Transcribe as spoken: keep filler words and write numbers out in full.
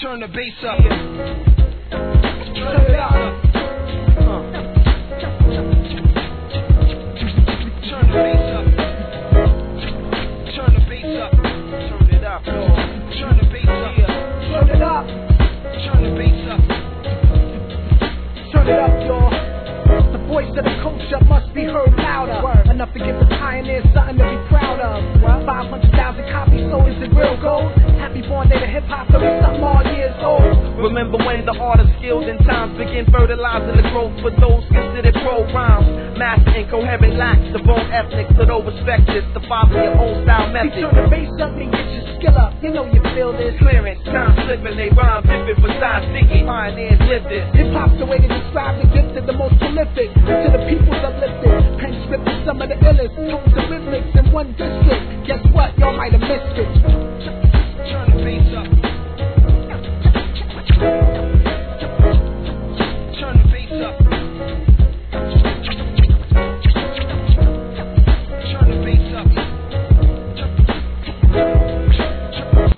Turn the bass up. Turn it up. Uh. Turn the bass up. Turn the bass up. Turn it up, y'all. Turn the bass up. Turn it up. Turn the bass up. Turn it up, y'all. The voice of the culture must be heard louder. Word. Enough to give the pioneers something to be proud of. five hundred thousand copies, so is it real gold? Happy born day to hip hop, so it's something all years old. Remember when the art of skills and times begin fertilizing the growth for those considered pro rhymes. Master incoherent lacks the bone ethnic, so don't respect this to follow your own style method. You turn the bass up and get your skill up, you know you feel this. Clearance, time slipping, they rhyme different besides thinking. Pioneers lived it. Hip hop's the way to describe the gifted, the most prolific. To the people's uplifted. Pen script is some of the illest. Tones and rhythmics in one district. Guess what? Y'all might have missed it. Turn the bass up. Turn the bass up.